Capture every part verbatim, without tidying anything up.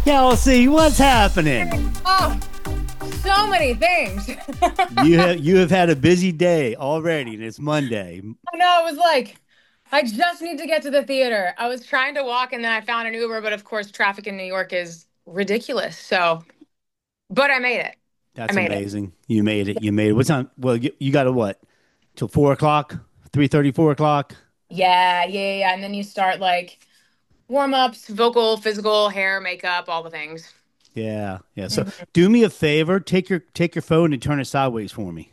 Kelsey, what's happening? Oh, so many things. You have you have had a busy day already, and it's Monday. I know, it was like, I just need to get to the theater. I was trying to walk and then I found an Uber, but of course, traffic in New York is ridiculous. So, but I made it. I That's made it. amazing. You made it. You made it. What time? Well, you, you got to what? Till four o'clock? Three thirty, four o'clock? Yeah, yeah, yeah. And then you start like warm ups, vocal, physical, hair, makeup, all the things. Yeah, yeah. So Mhm. do me a favor. Take your take your phone and turn it sideways for me.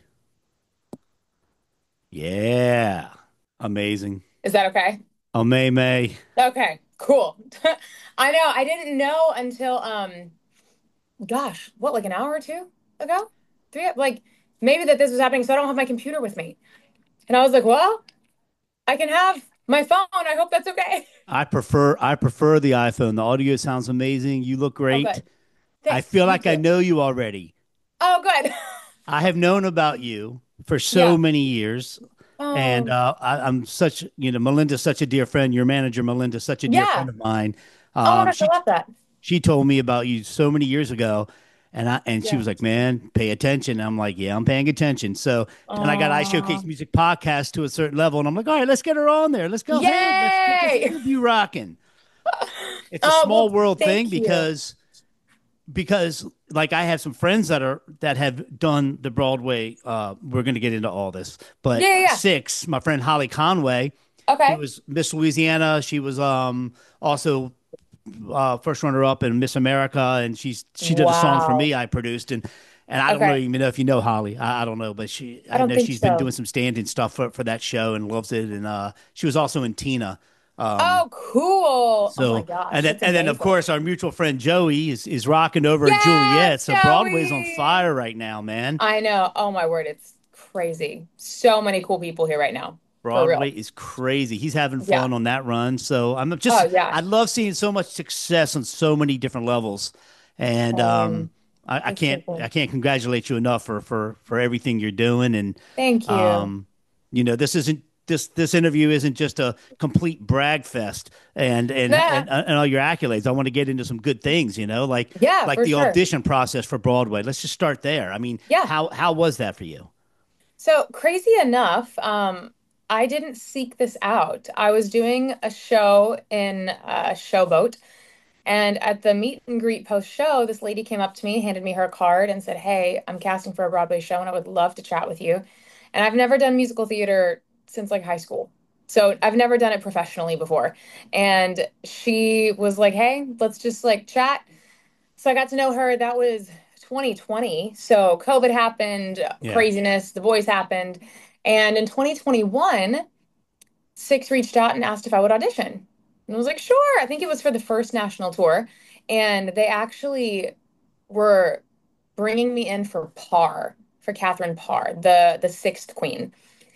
Yeah, amazing. Is that okay? Oh, May May. Okay, cool. I know. I didn't know until, um, gosh, what, like an hour or two ago? Three, like maybe that this was happening. So I don't have my computer with me. And I was like, well, I can have my phone. I hope that's okay. I prefer I prefer the iPhone. The audio sounds amazing. You look Oh, great. good. I Thanks. feel You like I too. know you already. Oh, good. I have known about you for so Yeah. many years. And Oh, uh, I, I'm such, you know, Melinda's such a dear friend. Your manager, Melinda's such a dear friend yeah. of mine. Oh my Um, gosh, I she love that. she told me about you so many years ago, and I and she Yeah. was like, "Man, pay attention." And I'm like, "Yeah, I'm paying attention." So then I got I Showcase Oh, Music podcast to a certain level, and I'm like, "All right, let's get her on there. Let's go ahead. Let's get this yay. interview rocking." It's a Oh, small well, world thing thank you. because because like I have some friends that are that have done the Broadway. Uh, we're going to get into all this, but Yeah, yeah, yeah. Six, my friend Holly Conway, who Okay. was Miss Louisiana. She was um also uh, first runner up in Miss America, and she's she did a song for Wow. me I produced, and and I don't know Okay. even know if you know Holly. I, I don't know, but she I I don't know think she's been so. doing some stand-in stuff for for that show and loves it, and uh, she was also in Tina. Um, Oh, cool. Oh my so and gosh, then that's and then of amazing. course our mutual friend Joey is is rocking over at Juliet. Yes, So Broadway's on Joey. fire right now, man. I know. Oh my word, it's crazy. So many cool people here right now. For Broadway real. is crazy. He's having Yeah. fun on that run. So I'm Oh just yeah. I love seeing so much success on so many different levels. And um Same. I, I It's so can't cool. I can't congratulate you enough for for for everything you're doing. And Thank you. um you know, this isn't this this interview isn't just a complete brag fest and and Nah. and, and all your accolades. I want to get into some good things, you know, like Yeah, like for the sure. audition process for Broadway. Let's just start there. I mean, Yeah. how how was that for you? So crazy enough, um, I didn't seek this out. I was doing a show in a showboat, and at the meet and greet post show, this lady came up to me, handed me her card, and said, "Hey, I'm casting for a Broadway show, and I would love to chat with you." And I've never done musical theater since like high school. So I've never done it professionally before. And she was like, "Hey, let's just like chat." So I got to know her. That was twenty twenty. So COVID happened, Yeah. craziness, The Voice happened. And in twenty twenty-one, Six reached out and asked if I would audition. And I was like, sure. I think it was for the first national tour. And they actually were bringing me in for Parr, for Catherine Parr, the, the sixth queen.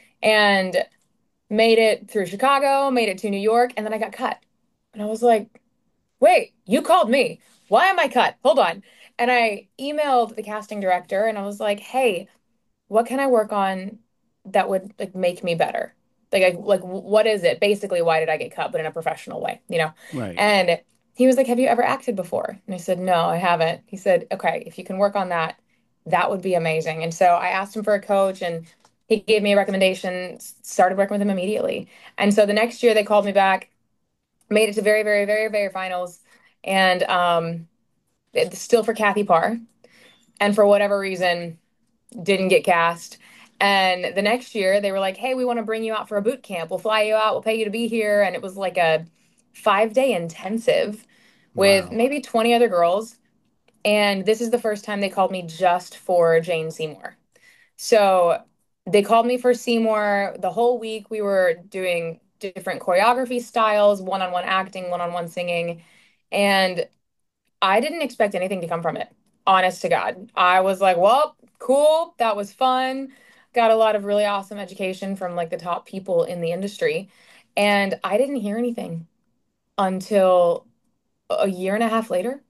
And made it through Chicago, made it to New York, and then I got cut. And I was like, wait, you called me. Why am I cut? Hold on. And I emailed the casting director and I was like, hey, what can I work on that would like make me better? Like, I, like what is it? Basically, why did I get cut, but in a professional way, you know? Right. And he was like, have you ever acted before? And I said, no, I haven't. He said, okay, if you can work on that, that would be amazing. And so I asked him for a coach and he gave me a recommendation, started working with him immediately. And so the next year they called me back, made it to very, very, very, very finals, and um, it's still for Kathy Parr. And for whatever reason, didn't get cast. And the next year, they were like, hey, we want to bring you out for a boot camp. We'll fly you out. We'll pay you to be here. And it was like a five day intensive with Wow. maybe twenty other girls. And this is the first time they called me just for Jane Seymour. So they called me for Seymour. The whole week we were doing different choreography styles, one on one acting, one on one singing. And I didn't expect anything to come from it, honest to God. I was like, well, cool. That was fun. Got a lot of really awesome education from like the top people in the industry. And I didn't hear anything until a year and a half later.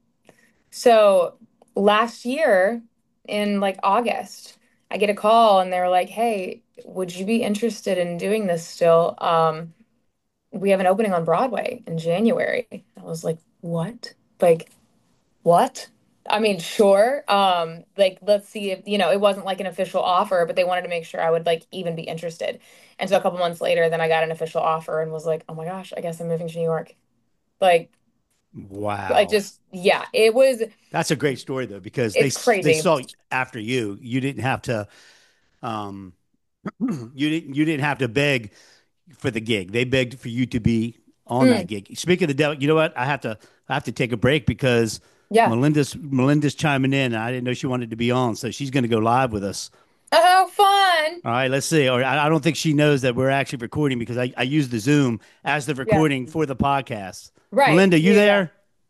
So last year in like August, I get a call and they're like, hey, would you be interested in doing this still? Um, we have an opening on Broadway in January. I was like, what? Like, what? I mean, sure. Um, like let's see if, you know, it wasn't like an official offer, but they wanted to make sure I would like even be interested. And so a couple months later, then I got an official offer and was like, oh my gosh, I guess I'm moving to New York. Like, I Wow. just, yeah, it was, That's a great story though, because they it's s- they crazy. saw after you. You didn't have to um you didn't you didn't have to beg for the gig. They begged for you to be on that Mm, gig. Speaking of the devil, you know what? I have to I have to take a break because yeah. Melinda's Melinda's chiming in. And I didn't know she wanted to be on, so she's going to go live with us. Oh, fun. All right, let's see. Or I, I don't think she knows that we're actually recording because I, I use the Zoom as the Yeah. recording for the podcast. Right. Melinda, you Yeah, yeah. there?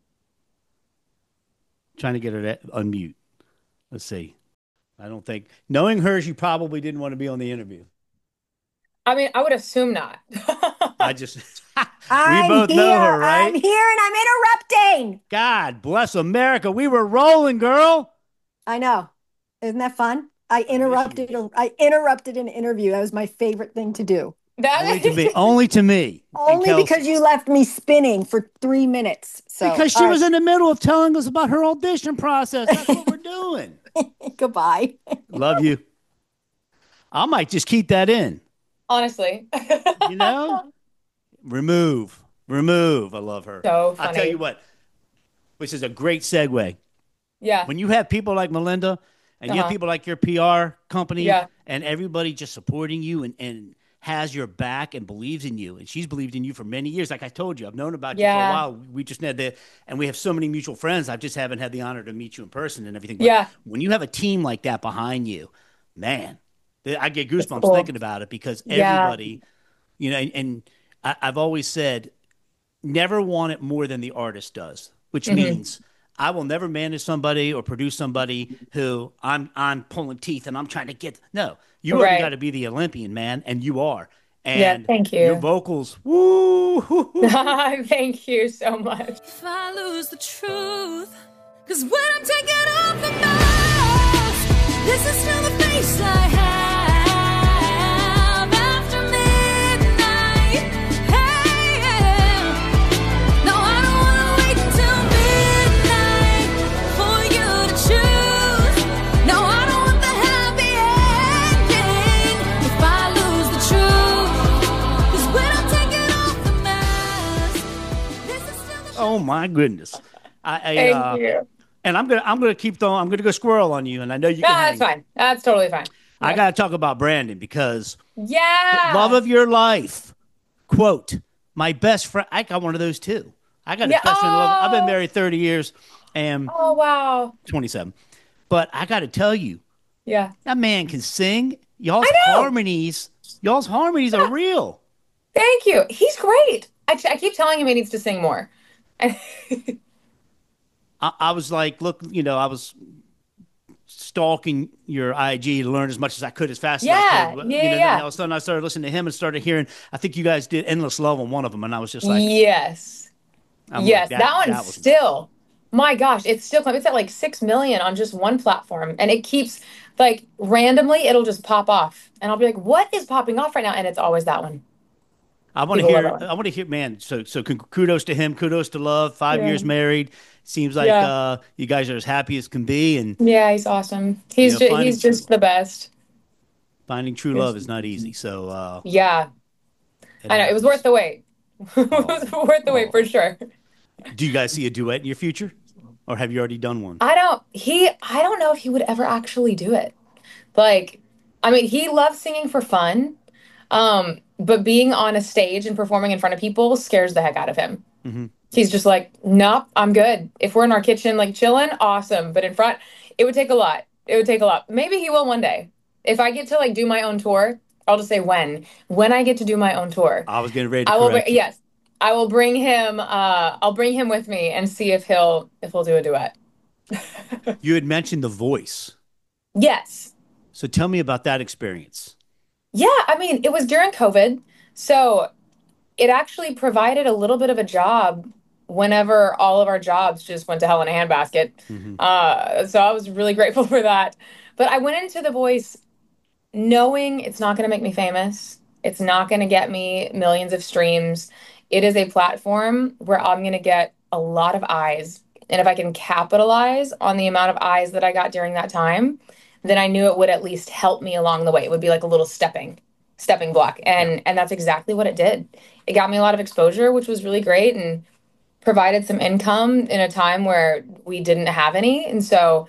Trying to get her to unmute. Let's see. I don't think knowing her, she probably didn't want to be on the interview. I mean, I would assume not. I just we I'm both know her, here. I'm right? here and I'm interrupting. God bless America. We were rolling, girl. I know. Isn't that fun? I I miss you. interrupted. I interrupted an interview. That was my favorite thing to do. Only to me. That Only to me and Only because Kelsey. you left me spinning for three minutes. So, Because she all was right. in the middle of telling us about her audition process. That's what we're doing. Goodbye. Love you. I might just keep that in. honestly. You know? Remove. Remove. I love her. So I'll tell you funny. what, which is a great segue. Yeah. When you have people like Melinda and you have Uh-huh. people like your P R company Yeah. and everybody just supporting you and, and has your back and believes in you, and she's believed in you for many years. Like I told you, I've known about you for a Yeah. while. We just had the, and we have so many mutual friends. I just haven't had the honor to meet you in person and everything. But Yeah. when you have a team like that behind you, man, I get It's goosebumps cool. thinking about it because Yeah. everybody, you know, and, and I, I've always said, never want it more than the artist does, which Hmm. means I will never manage somebody or produce somebody who I'm I'm pulling teeth and I'm trying to get. No, you already got Right. to be the Olympian, man, and you are. Yeah. And Thank your you. vocals, woo, hoo, hoo, hoo. Thank you so much. If I lose the truth, cause when I'm taking off the mask, this is still the face I have after midnight. Hey, yeah. No, I don't wanna wait until midnight for you to choose. No, I don't want the happy ending if I lose the truth. Cause when I'm taking off the mask, this is still the Oh my goodness. I, I Thank uh, you. and I'm gonna I'm gonna keep throwing. I'm gonna go squirrel on you, and I know you No, can that's hang. fine. That's totally fine. I Yeah. gotta talk about Brandon because the love Yeah. of your life, quote, my best friend. I got one of those too. I got a Yeah. best friend. Love. I've been Oh. married thirty years and Oh, wow. twenty-seven. But I got to tell you, Yeah. that man can sing. Y'all's I know. harmonies, y'all's harmonies are real. Thank you. He's great. I, I keep telling him he needs to sing more. I, I was like, look, you know, I was stalking your I G to learn as much as I could, as fast as I could. Yeah. But, Yeah. you Yeah. know, then Yeah. all of a sudden I started listening to him and started hearing. I think you guys did "Endless Love" on one of them, and I was just like, Yes. I'm like Yes. that. That one's That was still, my gosh, it's still, it's at like six million on just one platform. And it keeps like randomly, it'll just pop off. And I'll be like, what is popping off right now? And it's always that one. I want to People love that hear. one. I want to hear, man. So, so con- kudos to him. Kudos to Love. Five Yeah. years married. Seems like Yeah. uh, you guys are as happy as can be, and Yeah. He's awesome. you He's know, just, finding he's true just the best. finding true love He's- is not easy. So uh, yeah. it I know. It was worth happens. the wait. It Oh, was worth the wait oh. for sure. Do you guys see a duet in your future, or have you already done one? I don't, he, I don't know if he would ever actually do it. Like, I mean, he loves singing for fun. Um, but being on a stage and performing in front of people scares the heck out of him. Hmm. He's just like, nope, I'm good. If we're in our kitchen, like chilling, awesome. But in front, it would take a lot. It would take a lot. Maybe he will one day. If I get to like do my own tour, I'll just say when. When I get to do my own tour, I was getting ready to I will, br- correct you. yes, I will bring him, uh, I'll bring him with me and see if he'll, if he'll do a duet. You had mentioned The Voice, Yes. so tell me about that experience. Yeah, I mean, it was during COVID. So it actually provided a little bit of a job whenever all of our jobs just went to hell in a handbasket. Hmm. Uh, so I was really grateful for that. But I went into The Voice knowing it's not going to make me famous. It's not going to get me millions of streams. It is a platform where I'm going to get a lot of eyes And if I can capitalize on the amount of eyes that I got during that time, then I knew it would at least help me along the way. It would be like a little stepping stepping block. Yeah. And and that's exactly what it did. It got me a lot of exposure, which was really great and provided some income in a time where we didn't have any. And so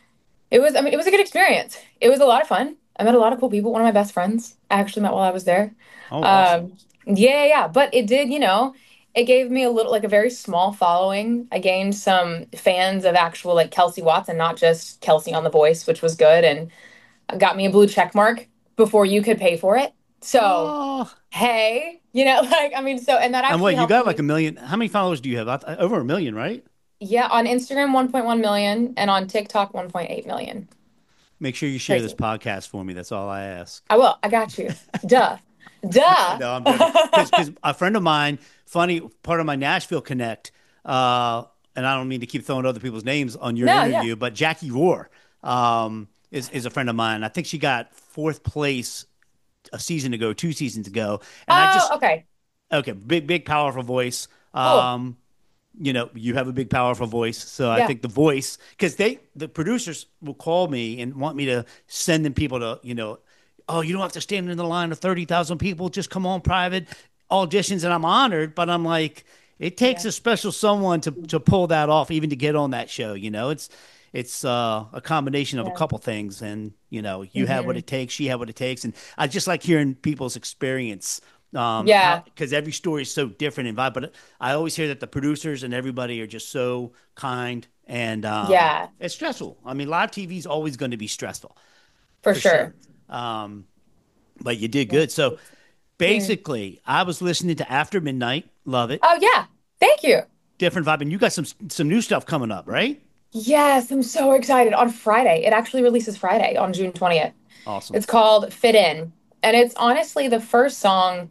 it was, I mean, it was a good experience. It was a lot of fun. I met a lot of cool people. One of my best friends I actually met while I was there. Oh, awesome. Um, yeah, yeah, yeah. But it did, you know, it gave me a little, like a very small following. I gained some fans of actual, like Kelsey Watson, not just Kelsey on The Voice, which was good, and got me a blue check mark before you could pay for it. So, Oh, hey, you know, like, I mean, so, and that and actually what, you helped got like me. a million? How many followers do you have? I- Over a million, right? Yeah, on Instagram, one point one million, and on TikTok, one point eight million. Make sure you share this Crazy. podcast for me. That's all I ask. I will. I got you. Duh. Duh. No, I'm joking. Because a friend of mine, funny part of my Nashville Connect, uh, and I don't mean to keep throwing other people's names on your No, yeah. interview, but Jackie Rohr um, is is a friend of mine. I think she got fourth place a season ago, two seasons ago, and I Oh, just okay. okay, big, big, powerful voice. Cool. Um, you know, you have a big, powerful voice. So I Yeah. think the voice, because they, the producers will call me and want me to send them people to, you know, oh, you don't have to stand in the line of thirty thousand people. Just come on private auditions. And I'm honored, but I'm like, it takes Yeah. a special someone to, to pull that off, even to get on that show. You know, it's, it's uh, a combination of a Yeah. couple things. And, you know, you have what Hmm. it takes, she had what it takes. And I just like hearing people's experience um how Yeah. because every story is so different and vibe, but I always hear that the producers and everybody are just so kind, and um Yeah. it's stressful. I mean, live T V is always going to be stressful For for sure. sure. um but you did Yeah. good. So Cheers. basically, I was listening to After Midnight, love it, Oh, yeah. Thank you. different vibe, and you got some some new stuff coming up, right? Yes, I'm so excited. On Friday, it actually releases Friday on June twentieth. Awesome. It's called Fit In. And it's honestly the first song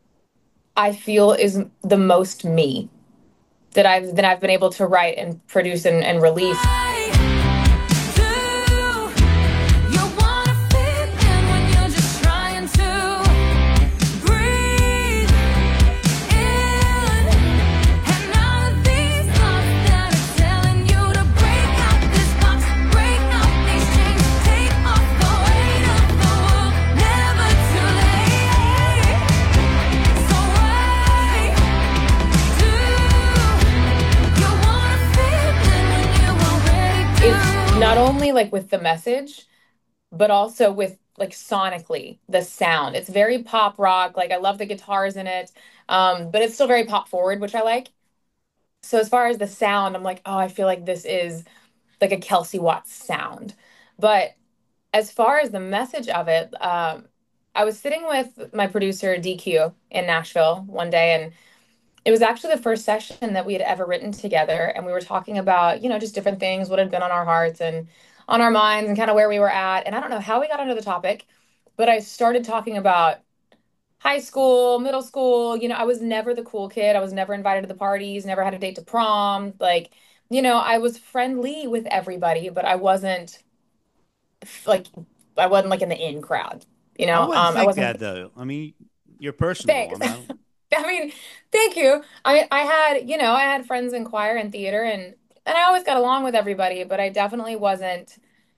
I feel is the most me that I've that I've been able to write and produce and, and release. I do. You wanna fit in when you're just trying to breathe in, and all of these thoughts that are telling you to break out this box, break out these chains, take off the weight of the world. Never too late. So why do you wanna fit in when you already It's do? not only like with the message, but also with like sonically the sound. It's very pop rock. Like I love the guitars in it. Um, but it's still very pop forward, which I like. So as far as the sound, I'm like, oh, I feel like this is like a Kelsey Watts sound. But as far as the message of it, um, I was sitting with my producer D Q in Nashville one day, and it was actually the first session that we had ever written together, and we were talking about, you know, just different things, what had been on our hearts and on our minds, and kind of where we were at. And I don't know how we got onto the topic, but I started talking about high school, middle school. You know, I was never the cool kid. I was never invited to the parties, never had a date to prom. Like, you know, I was friendly with everybody, but I wasn't like I wasn't like in the in crowd. You I know, wouldn't um, I think wasn't. that though. I mean, you're personable. I Thanks. mean, I don't, I mean, thank you. I I had, you know, I had friends in choir and theater, and and I always got along with everybody, but I definitely wasn't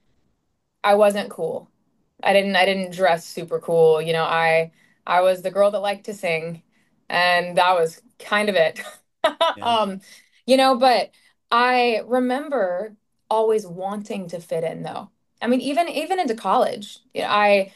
I wasn't cool. I didn't I didn't dress super cool. You know, I I was the girl that liked to sing, and that was kind of it. yeah. Um, you know, but I remember always wanting to fit in though. I mean, even even into college, you know, I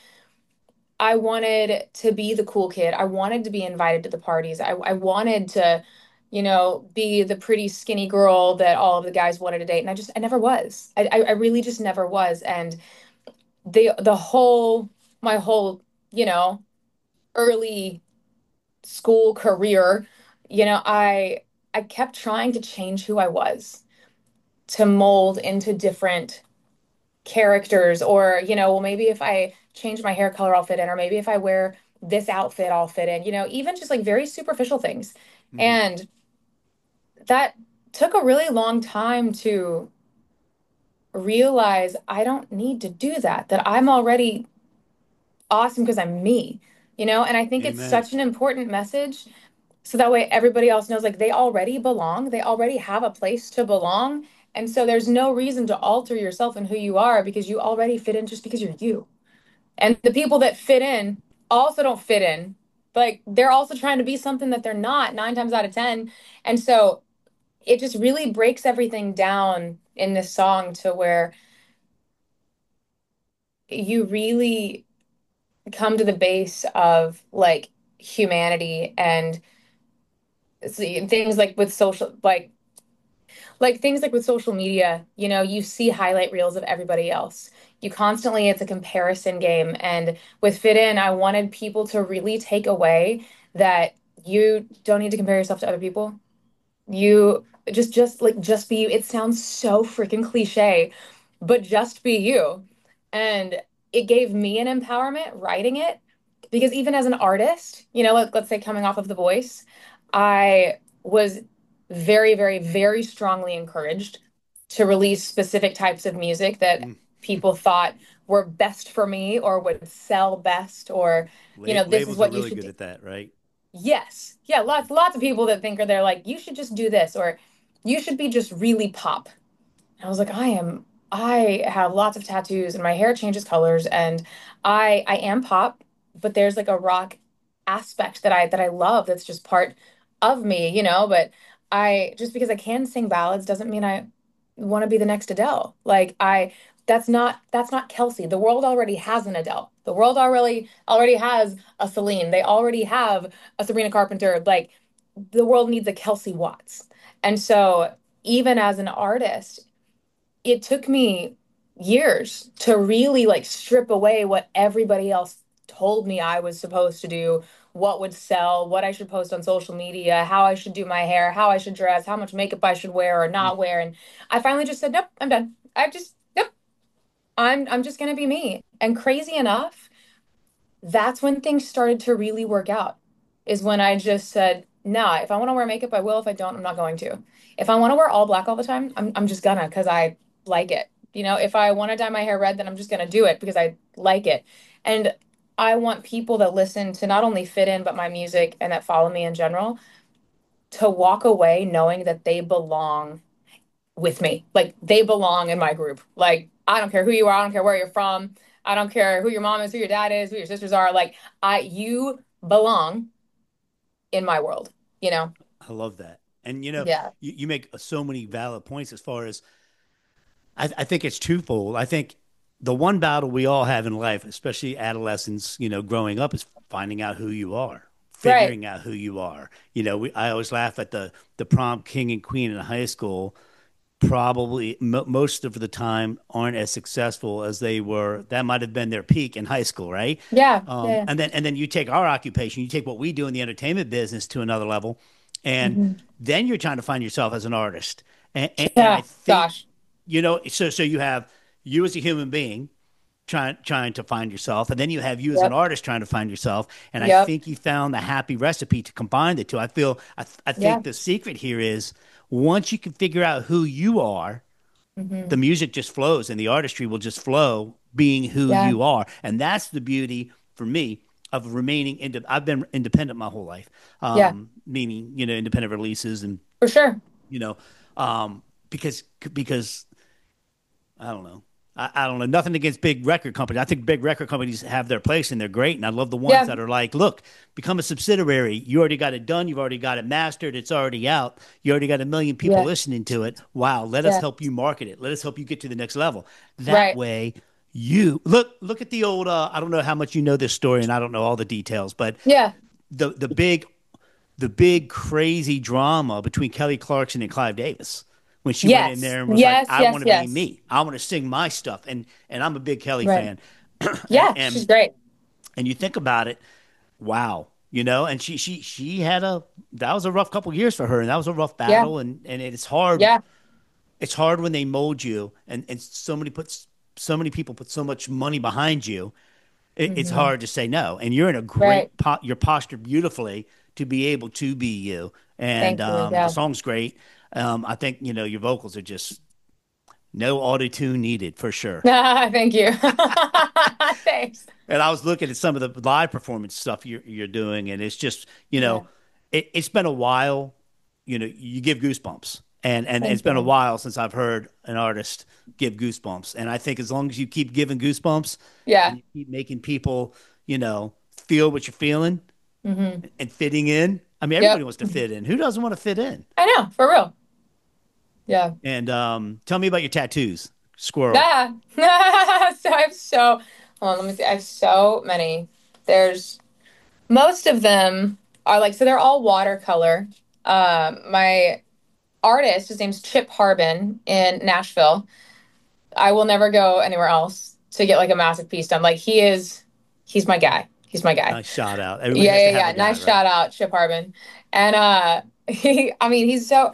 I wanted to be the cool kid. I wanted to be invited to the parties. I, I wanted to, you know, be the pretty skinny girl that all of the guys wanted to date. And I just, I never was. I, I I really just never was. And the, the whole, my whole, you know, early school career, you know, I, I kept trying to change who I was to mold into different characters, or you know, well, maybe if I change my hair color I'll fit in, or maybe if I wear this outfit I'll fit in, you know, even just like very superficial things. Mhm. And that took a really long time to realize I don't need to do that, that I'm already awesome because I'm me, you know. And I think it's Amen. such an important message So that way everybody else knows like they already belong. They already have a place to belong. And so there's no reason to alter yourself and who you are because you already fit in just because you're you. And the people that fit in also don't fit in. Like they're also trying to be something that they're not nine times out of ten. And so it just really breaks everything down in this song to where you really come to the base of like humanity and see, things like with social like like things like with social media, you know, you see highlight reels of everybody else. You constantly, it's a comparison game. And with Fit In, I wanted people to really take away that you don't need to compare yourself to other people. You just, just like, just be you. It sounds so freaking cliche, but just be you. And it gave me an empowerment writing it because even as an artist, you know, let, let's say coming off of The Voice, I was very, very, very strongly encouraged to release specific types of music that Mm. people thought were best for me or would sell best, or, you La- know, this is labels are what you really should good do. at that, right? Yes. Yeah, lots lots of people that think are they're like, you should just do this or you should be just really pop. I was like, I am, I have lots of tattoos and my hair changes colors and I I am pop, but there's like a rock aspect that I that I love that's just part of me, you know, but I just because I can sing ballads doesn't mean I want to be the next Adele. Like I that's not that's not Kelsey. The world already has an Adele. The world already already has a Celine. They already have a Sabrina Carpenter. Like the world needs a Kelsey Watts. And so even as an artist, it took me years to really like strip away what everybody else told me I was supposed to do, what would sell, what I should post on social media, how I should do my hair, how I should dress, how much makeup I should wear or Mm. not wear. And I finally just said, nope, I'm done. I just, nope, I'm I'm just gonna be me. And crazy enough, that's when things started to really work out. Is when I just said, nah, if I want to wear makeup, I will. If I don't, I'm not going to. If I want to wear all black all the time, I'm I'm just gonna because I like it. You know, if I want to dye my hair red, then I'm just gonna do it because I like it. And I want people that listen to not only Fit In, but my music and that follow me in general to walk away knowing that they belong with me. Like they belong in my group. Like I don't care who you are, I don't care where you're from, I don't care who your mom is, who your dad is, who your sisters are. Like I you belong in my world, you know? I love that. And you know, Yeah. you, you make so many valid points as far as I, I think it's twofold. I think the one battle we all have in life, especially adolescents, you know, growing up, is finding out who you are, Right. figuring out who you are. You know, we, I always laugh at the the prom king and queen in high school. Probably mo most of the time aren't as successful as they were. That might have been their peak in high school, right? Yeah. Um, Yeah. and then and then you take our occupation, you take what we do in the entertainment business to another level, and Mhm. then you're trying to find yourself as an artist. And, and, and I Yeah. think Gosh. you know, so so you have you as a human being trying trying to find yourself, and then you have you as an Yep. artist trying to find yourself. And I Yep. think you found the happy recipe to combine the two. I feel I, I Yeah. think the secret here is once you can figure out who you are, the Hmm. music just flows and the artistry will just flow being who Yeah. you are. And that's the beauty for me of remaining ind- I've been independent my whole life. Yeah. Um, meaning, you know, independent releases and, For sure. you know, um, because, because I don't know. I, I don't know. Nothing against big record companies. I think big record companies have their place and they're great. And I love the ones Yeah. that are like, look, become a subsidiary. You already got it done. You've already got it mastered. It's already out. You already got a million people Yeah. listening to it. Wow. Let us Yeah. help you market it. Let us help you get to the next level. That Right. way, you look look at the old. Uh, I don't know how much you know this story, and I don't know all the details, but Yeah. the the big the big crazy drama between Kelly Clarkson and Clive Davis when she went in Yes. there and was like, Yes. "I Yes. want to be Yes. me. I want to sing my stuff," and and I'm a big Kelly Right. fan, and Yeah. She's and great. and you think about it, wow, you know, and she she she had a that was a rough couple years for her, and that was a rough Yeah. battle, and and it's hard. Yeah. It's hard when they mold you, and and so many puts so many people put so much money behind you. It, it's Hmm. hard to say no, and you're in a Right. great po- you're postured beautifully to be able to be you, and Thank you. um, the Yeah. song's great. Um, I think you know your vocals are just no auto tune needed for sure. Thank you. Thanks. And I was looking at some of the live performance stuff you're you're doing, and it's just you Yeah. know it, it's been a while. You know, you give goosebumps, and and it's Thank been a you. while since I've heard an artist give goosebumps. And I think as long as you keep giving goosebumps Yeah. and you keep making people, you know, feel what you're feeling Hmm. and fitting in. I mean, everybody Yep. wants to fit in. Who doesn't want to fit in? I know, for real. Yeah. And um, tell me about your tattoos, squirrel. Ah. So I have so, hold on, let me see. I have so many. There's most of them are like, so they're all watercolor. Um, my artist, his name's Chip Harbin in Nashville. I will never go anywhere else to get like a massive piece done. Like he is, he's my guy. He's my guy. Nice shout out. Everybody Yeah, has to yeah, have yeah. a guy, Nice right? shout out, Chip Harbin. And uh he I mean, he's so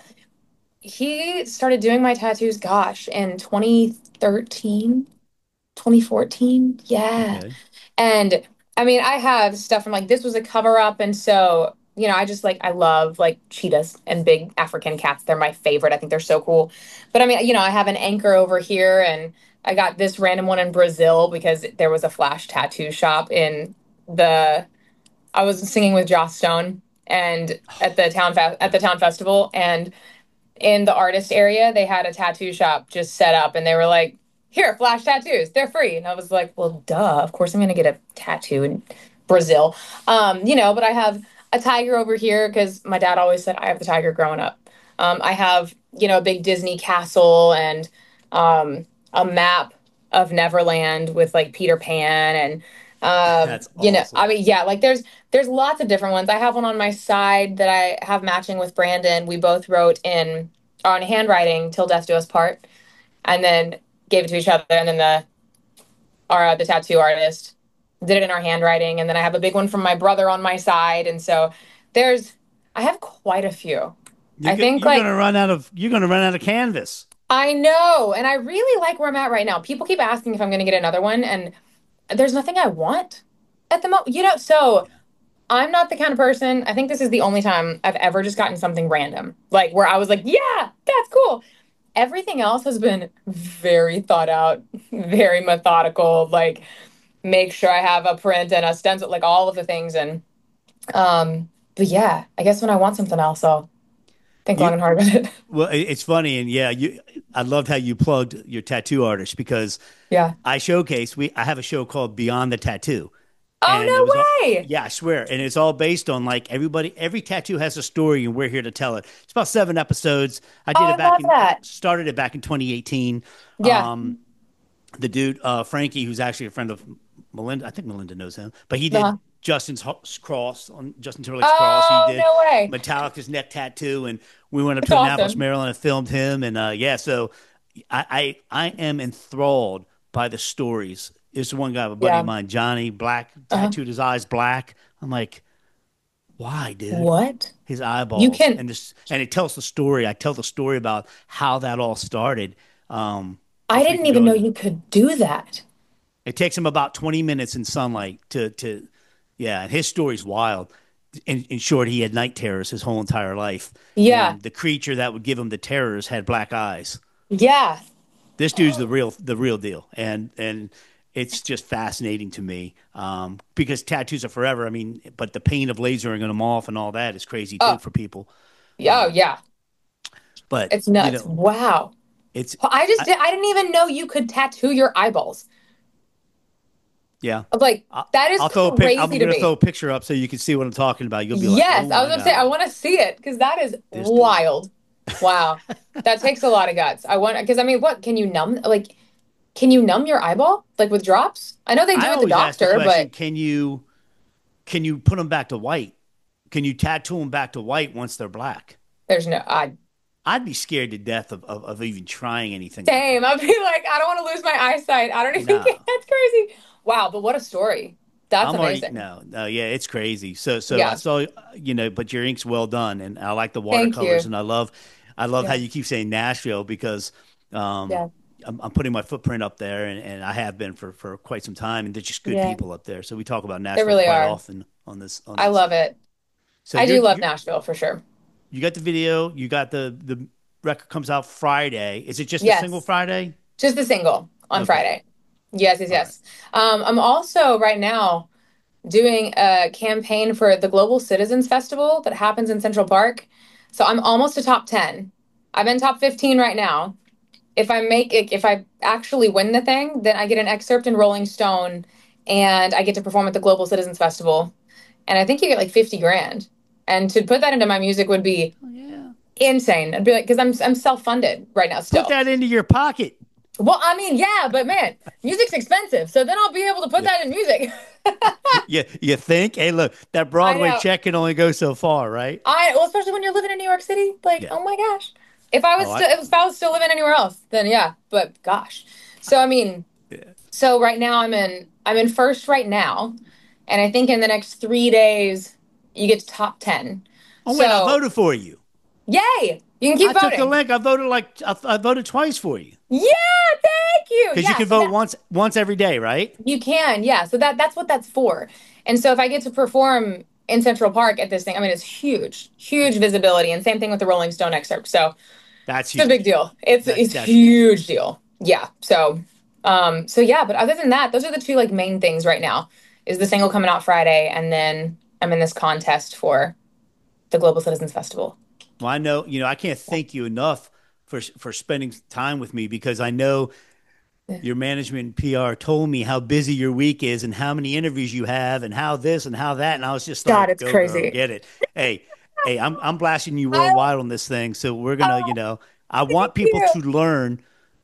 he started doing my tattoos, gosh, in twenty thirteen, twenty fourteen. Yeah. Okay. And I mean, I have stuff from like this was a cover up, and so you know, I just like I love like cheetahs and big African cats. They're my favorite. I think they're so cool. But I mean, you know, I have an anchor over here, and I got this random one in Brazil because there was a flash tattoo shop in the. I was singing with Joss Stone and at the town fe- at Yeah. the town festival, and in the artist area, they had a tattoo shop just set up, and they were like, "Here, flash tattoos, they're free." And I was like, "Well, duh, of course I'm gonna get a tattoo in Brazil." Um, you know, but I have a tiger over here because my dad always said I have the tiger growing up. Um, I have, you know, a big Disney castle and um, a map of Neverland with like Peter Pan and um, That's you know, I awesome. mean, yeah, like there's there's lots of different ones. I have one on my side that I have matching with Brandon. We both wrote in on handwriting "Till Death Do Us Part," and then gave it to each other. And then the our uh, the tattoo artist did it in our handwriting. And then I have a big one from my brother on my side. And so there's I have quite a few. You're I go- think you're like gonna run out of you're gonna run out of canvas. I know, and I really like where I'm at right now. People keep asking if I'm going to get another one, and there's nothing I want at the moment. You know, so Yeah. I'm not the kind of person, I think this is the only time I've ever just gotten something random, like where I was like, yeah, that's cool. Everything else has been very thought out, very methodical, like make sure I have a print and a stencil, like all of the things. And, um, but yeah, I guess when I want something else, I'll think long You and hard about it. well, it- it's funny, and yeah, you. I loved how you plugged your tattoo artist because Yeah. I showcase. We I have a show called Beyond the Tattoo, Oh, and it was all, no way. yeah, I swear, and it's all based on like everybody. Every tattoo has a story, and we're here to tell it. It's about seven episodes. I Oh, did I it back love in that. started it back in twenty eighteen. Yeah. Um, the dude uh, Frankie, who's actually a friend of Melinda. I think Melinda knows him, but he did Uh-huh. Justin's ho- cross on Justin Timberlake's cross. He Oh, did no way. Metallica's neck tattoo, and we went up That's to Annapolis, awesome. Maryland, and filmed him. And uh, yeah, so I, I I am enthralled by the stories. There's one guy, a buddy of Yeah. mine, Johnny Black, Uh-huh. tattooed his eyes black. I'm like, why, dude? What? His You eyeballs, can, and this, and it tells the story. I tell the story about how that all started. Um, I if we didn't can even go know into you could do that. it takes him about twenty minutes in sunlight to to yeah, and his story's wild. In, in short, he had night terrors his whole entire life, Yeah. and the creature that would give him the terrors had black eyes. Yeah. This dude's the real the real deal, and and it's just fascinating to me um, because tattoos are forever. I mean, but the pain of lasering them off and all that is crazy too Oh, for people. yeah. Oh, Um, yeah. but It's you nuts. know, Wow. it's I just I, did, I didn't even know you could tattoo your eyeballs. yeah. Like, I'll, that is I'll throw a pic. I'm crazy to gonna throw a me. picture up so you can see what I'm talking about. You'll be like, Yes, "Oh I was my gonna say I god, want to see it because that is this dude." wild. Wow. That takes a lot of guts. I want because I mean, what can you numb like can you numb your eyeball like with drops? I know they do I at the always ask the doctor, question: but Can you can you put them back to white? Can you tattoo them back to white once they're black? there's no I I'd be scared to death of, of, of even trying anything like same. that. I'd be like, I don't want to lose my eyesight. I don't even get No, that's crazy. Wow, but what a story. That's I'm already amazing. no, no, yeah, it's crazy. So, so I Yeah. saw, you know, but your ink's well done, and I like the Thank watercolors, you. and I love, I love how Yeah. you keep saying Nashville because, um, Yeah. I'm, I'm putting my footprint up there, and, and I have been for, for quite some time, and there's just good Yeah. people up there. So we talk about They Nashville really quite are. often on this, on I this. love it. So I you're, do love you're Nashville for sure. you got the video, you got the the record comes out Friday. Is it just a single Yes. Friday? Just a single on Okay, Friday. Yes, yes, all right. yes. Um, I'm also right now doing a campaign for the Global Citizens Festival that happens in Central Park. So I'm almost a top ten. I'm in top fifteen right now. If I make it, if I actually win the thing, then I get an excerpt in Rolling Stone and I get to perform at the Global Citizens Festival. And I think you get like fifty grand. And to put that into my music would be Oh, yeah. insane. I'd be like, because I'm I'm self-funded right now still. Put that into your pocket. Well, I mean, yeah, but man, music's expensive. So then I'll be able to put that in music. You, you think? Hey, look, that Broadway know. check can only go so far, right? I well, especially when you're living in New York City, like, Yeah. oh my gosh. If I was Oh, I- still if I was still living anywhere else, then yeah. But gosh. So I mean, so right now I'm in I'm in first right now, and I think in the next three days you get to top ten. Oh, wait, I So voted for you. yay! You can keep I voting. took the link. I voted like I, I voted twice for you Yeah, thank you. because Yeah, you can so vote that- once once every day, right? You can, yeah. So that that's what that's for. And so if I get to perform in Central Park at this thing, I mean, it's huge, huge visibility. And same thing with the Rolling Stone excerpt. So That's it's a huge. big deal. It's That's- it's a that's- huge deal. Yeah. So um so yeah, but other than that, those are the two like main things right now. Is the single coming out Friday, and then I'm in this contest for the Global Citizens Festival. Well, I know, you know, I can't thank you enough for for spending time with me because I know your management and P R told me how busy your week is and how many interviews you have and how this and how that, and I was just God, like, it's "Go, crazy." girl, get it." Hey, hey, I'm I'm blasting you worldwide on this thing, so we're gonna, you know, I want people you. to learn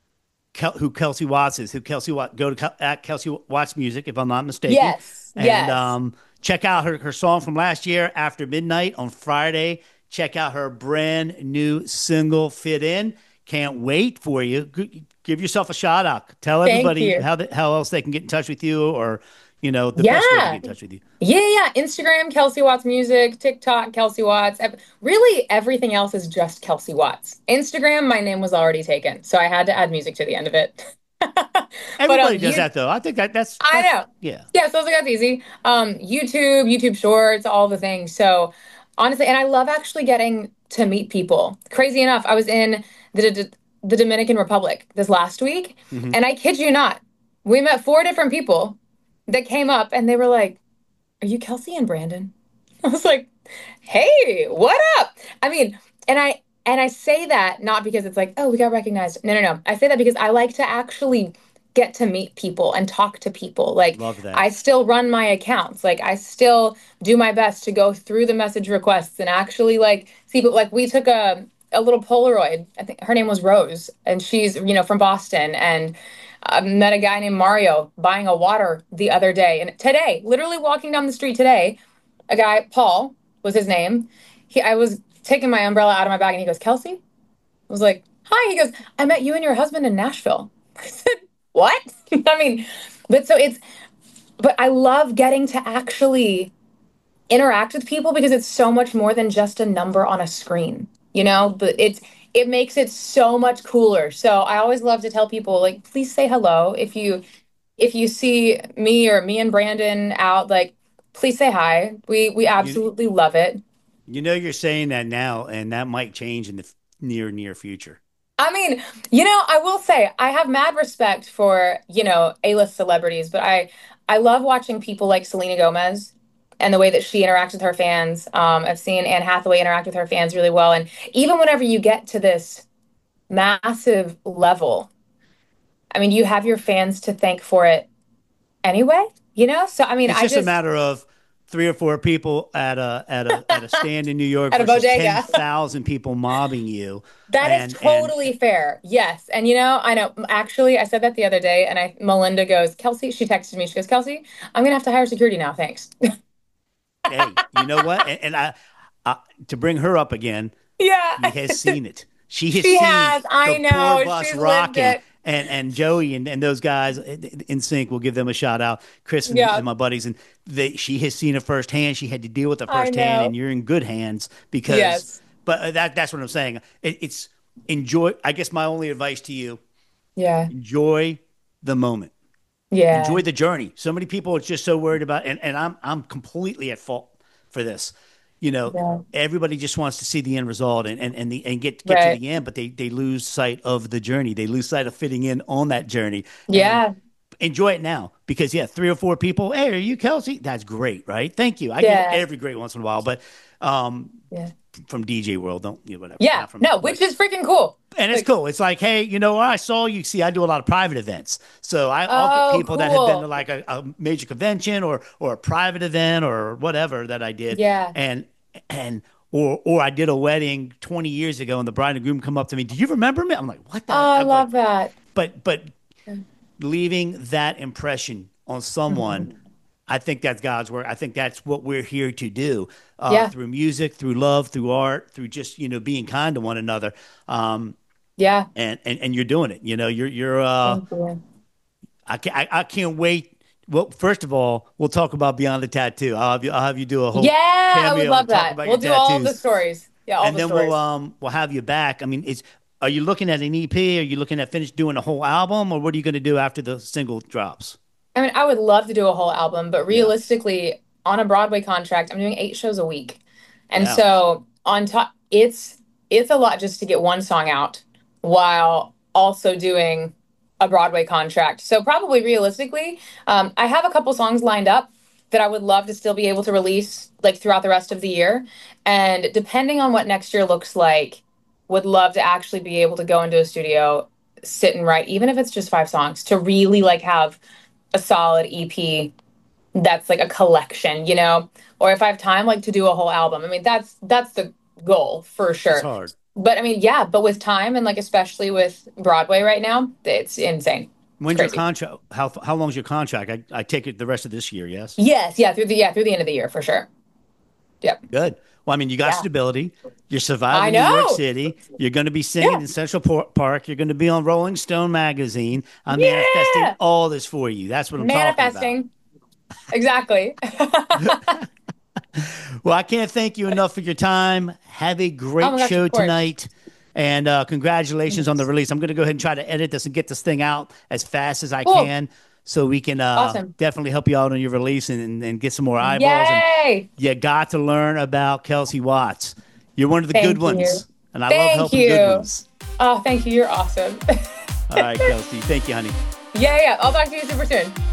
Kel- who Kelsey Watts is. Who Kelsey Watts? Go to Kel- at Kelsey Watts Music, if I'm not mistaken. Yes, and yes. um, check out her her song from last year, After Midnight, on Friday. Check out her brand new single, Fit In. Can't wait for you. G- Give yourself a shout out. Tell Thank everybody you. how the, how else they can get in touch with you, or you know the best way to Yeah. get in touch with you. Yeah, yeah. Instagram, Kelsey Watts Music, TikTok, Kelsey Watts. Ev- Really, everything else is just Kelsey Watts. Instagram, my name was already taken, so I had to add music to the end of it. But, Everybody um, does you- that though. I think that that's, I that's- know. Yeah. Yeah, so I was like, that's easy. Um, YouTube, YouTube Shorts, all the things. So honestly, and I love actually getting to meet people. Crazy enough, I was in the the, the Dominican Republic this last week, Mhm. and I kid you not, we met four different people that came up, and they were like, "Are you Kelsey and Brandon?" I was like, "Hey, what up?" I mean, and I and I say that not because it's like, "Oh, we got recognized." No, no, no. I say that because I like to actually get to meet people and talk to people. Like, Love that. I still run my accounts. Like, I still do my best to go through the message requests and actually like see. But like, we took a a little Polaroid. I think her name was Rose, and she's you know from Boston, and I met a guy named Mario buying a water the other day, and today, literally walking down the street today, a guy, Paul was his name. He, I was taking my umbrella out of my bag, and he goes, "Kelsey?" I was like, "Hi." He goes, "I met you and your husband in Nashville." I said, "What?" I mean, but so it's, but I love getting to actually interact with people because it's so much more than just a number on a screen, you know, but it's, it makes it so much cooler. So I always love to tell people, like, please say hello. If you, if you see me or me and Brandon out, like, please say hi. We, we absolutely love it. You know you're saying that now, and that might change in the f- near near future. I mean, you know, I will say I have mad respect for, you know, A-list celebrities, but I I love watching people like Selena Gomez and the way that she interacts with her fans. Um, I've seen Anne Hathaway interact with her fans really well. And even whenever you get to this massive level, I mean, you have your fans to thank for it anyway, you know? So, I mean, It's I just, just, a matter of three or four people at a at a at a stand in New York At a versus bodega. ten thousand people mobbing you. that and- is totally fair. Yes. And you know, I know actually I said that the other day and I Melinda goes, "Kelsey," she texted me, she goes, "Kelsey, I'm gonna have to hire security now. Thanks." And, hey, you know what? And, and I, I to bring her up again, Yeah. he has seen it. She has She seen has. I the know. tour bus She's lived rocking. it. And and Joey and, and those guys in sync, we'll give them a shout out. Chris and, Yeah. and my buddies, and they, she has seen it firsthand. She had to deal with it I firsthand, know. and you're in good hands because. Yes. But uh, that that's what I'm saying. It, it's enjoy. I guess my only advice to you: Yeah. enjoy the moment, Yeah. enjoy the journey. So many people are just so worried about, and, and I'm I'm completely at fault for this. You know, Yeah. everybody just wants to see the end result and and and, the, and get get Right. to the end, but they they lose sight of the journey. They lose sight of fitting in on that journey. Yeah. enjoy it now because yeah, three or four people. Hey, are you Kelsey? That's great, right? Thank you. I Yeah. get it every great once in a while, but um, Yeah. from D J World, don't you know, whatever. Yeah. Not from, No, which is freaking cool. and it's like- cool. It's like, hey, you know, I saw you. See, I do a lot of private events, so I, I'll Oh, get people that have been cool. to like a, a major convention or or a private event or whatever that I did. Yeah. and and. Or, or I did a wedding twenty years ago, and the bride and groom come up to me. Do you remember me? I'm like, what the? Oh, I I'm love like, that. but but leaving that impression on someone, I think that's God's work. I think that's what we're here to do uh, Yeah. through music, through love, through art, through just you know being kind to one another. Um, Yeah. and, and and you're doing it. You know, you're you're. Uh, Thank you. I can't I, I can't wait. Well, first of all, we'll talk about Beyond the Tattoo. I'll have you. I'll have you do a whole Yeah, I cameo would love and talk that. about We'll your do all of the tattoos. stories. Yeah, all and the then stories. we'll um we'll have you back. I mean, it's are you looking at an E P? Are you looking at finish doing a whole album, or what are you going to do after the single drops? I mean, I would love to do a whole album, but realistically, on a Broadway contract, I'm doing eight shows a week. And Yeah. so on top, it's it's a lot just to get one song out while also doing a Broadway contract. So probably realistically, um, I have a couple songs lined up that I would love to still be able to release like throughout the rest of the year. And depending on what next year looks like, would love to actually be able to go into a studio, sit and write, even if it's just five songs, to really like have a solid E P that's like a collection, you know? Or if I have time, like to do a whole album. I mean, that's that's the goal for sure. It's hard. But I mean, yeah, but with time and like especially with Broadway right now, it's insane. When's your crazy. contract? How how long's your contract? I, I take it the rest of this year. Yes. Yes, yeah, through the yeah, through the end of the year for sure. Yep. Good. Well, I mean, you got Yeah. stability. You're I surviving New York know. City. You're going to be singing Yeah. in Central Por- Park. You're going to be on Rolling Stone magazine. I'm manifesting Yeah. all this for you. That's what I'm talking Manifesting. Exactly. about. Well, I can't thank you enough for your time. Have a great Oh my gosh, show of course. tonight. And uh, congratulations on the release. I'm going to go ahead and try to edit this and get this thing out as fast as I Cool. can so we can uh, Awesome. definitely help you out on your release and, and get some more eyeballs. And Yay. you got to learn about Kelsey Watts. You're one of the Thank good ones. you. And I Thank love helping you. good ones. Oh, thank you. You're awesome. All right, Kelsey. Thank you, honey. yeah, yeah. I'll talk to you super soon.